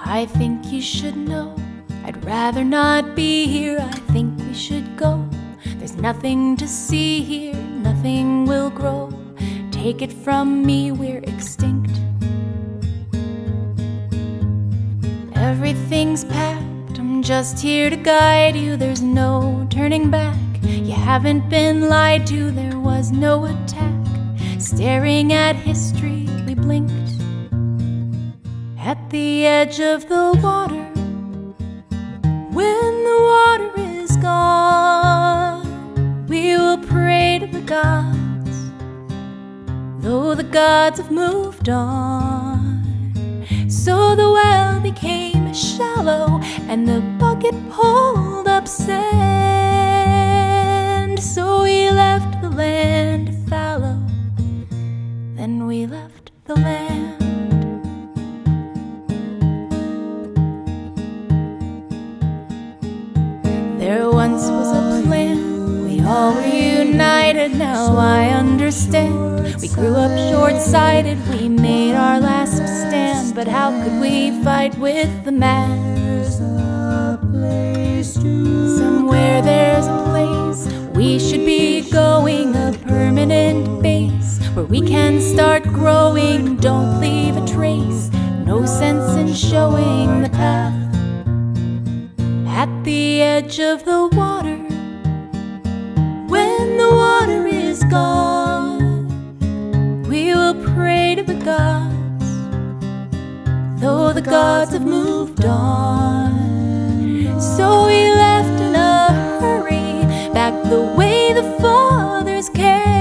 I think you should know I'd rather not be here. I think we should go. There's nothing to see here, nothing will grow. Take it from me, we're extinct. Everything's packed, I'm just here to guide you. There's no turning back. You haven't been lied to, there was no attack. Staring at history, we blinked. At the edge of the water, when the water is gone, we will pray to the gods, though the gods have moved on. So the well became shallow, and the bucket pulled up sand. So we left the land fallow, then we left the land. There once was a plan, we all were united, now I understand. We grew up short-sighted, we made our last stand, but how could we fight with the man? Somewhere there's a place we should be going, a permanent base where we can start growing. Don't leave a trace, no sense in showing the path. At the edge of the water, when the water is gone, we will pray to the gods, though the gods have moved on. So we left in a hurry, back the way the fathers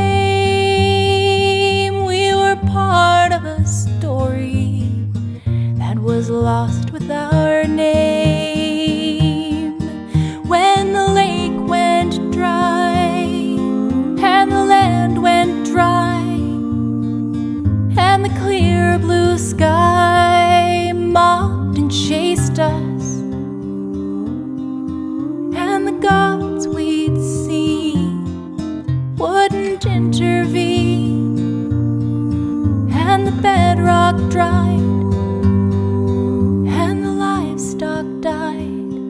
came. We were part of a story that was lost with our name. When the lake went dry and the land went dry, and the clear blue sky mocked and chased us, and the gods we'd seen wouldn't intervene, and the bedrock dried, and the livestock died,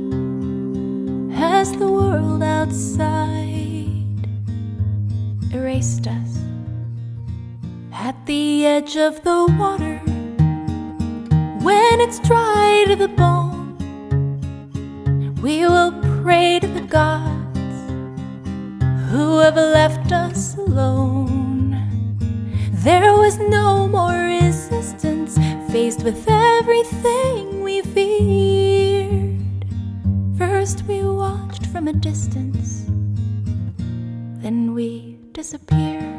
as the world outside erased us. At the edge of the water, when it's dry to the bone, we will pray to the gods who have left us alone. There was no more resistance, faced with everything we feared. First we watched from a distance, then we disappeared.